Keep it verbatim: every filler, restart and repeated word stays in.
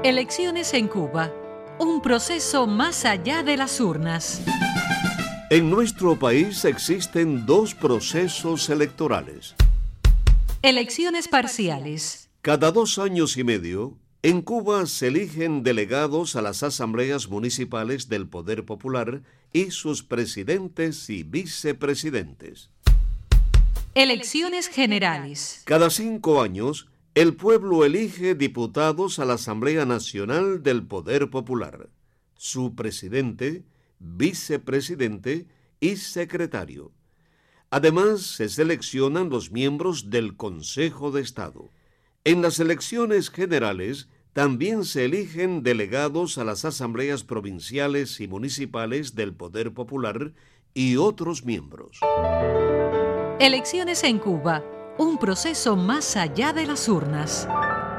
Elecciones en Cuba. Un proceso más allá de las urnas. En nuestro país existen dos procesos electorales. Elecciones parciales. Cada dos años y medio, en Cuba se eligen delegados a las asambleas municipales del Poder Popular y sus presidentes y vicepresidentes. Elecciones generales. Cada cinco años, el pueblo elige diputados a la Asamblea Nacional del Poder Popular, su presidente, vicepresidente y secretario. Además, se seleccionan los miembros del Consejo de Estado. En las elecciones generales, también se eligen delegados a las asambleas provinciales y municipales del Poder Popular y otros miembros. Elecciones en Cuba. Un proceso más allá de las urnas.